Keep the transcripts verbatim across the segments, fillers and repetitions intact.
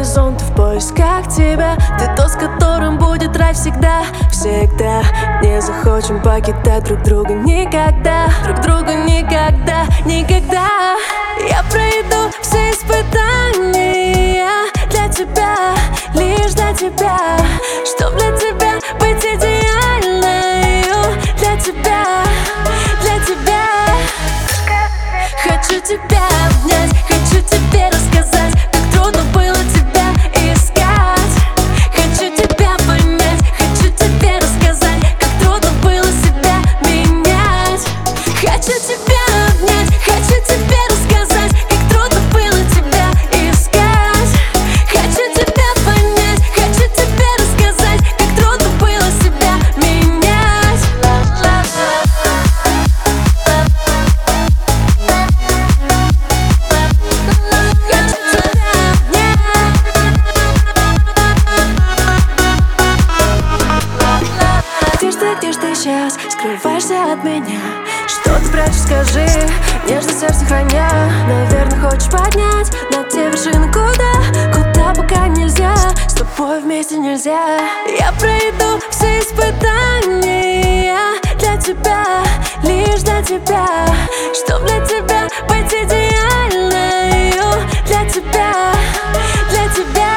горизонты в поисках тебя. Ты тот, с которым будет рай всегда, всегда. Не захочем покидать друг друга никогда, друг друга никогда, никогда. Я пройду все испытания для тебя, лишь для тебя, чтоб для тебя быть идеальной. Для тебя, для тебя. Хочу тебя обнять, хочу тебе рассказать, как трудно было тебя искать. Хочу тебя понять, хочу тебе рассказать, как трудно было себя менять. Хочу тебя обнять, хочу тебе рассказать, как трудно было тебя искать. Хочу тебя понять, хочу тебе рассказать, как трудно было себя менять. Где ж ты, где ж ты сейчас? Скрываешься от меня. Что ты прячешь, скажи, нежно сердце храня. Наверное, хочешь поднять на те вершины, куда, куда пока нельзя. С тобой вместе нельзя. Я пройду все испытания для тебя, лишь для тебя, чтоб для тебя быть идеальной. Для тебя, для тебя.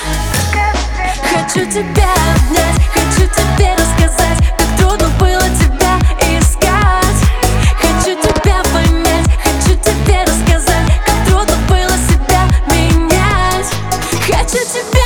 Хочу тебя обнять, хочу тебе рассказать, как трудно было тебя искать. Хочу тебя понять, хочу тебе рассказать, как трудно было себя менять. Хочу тебя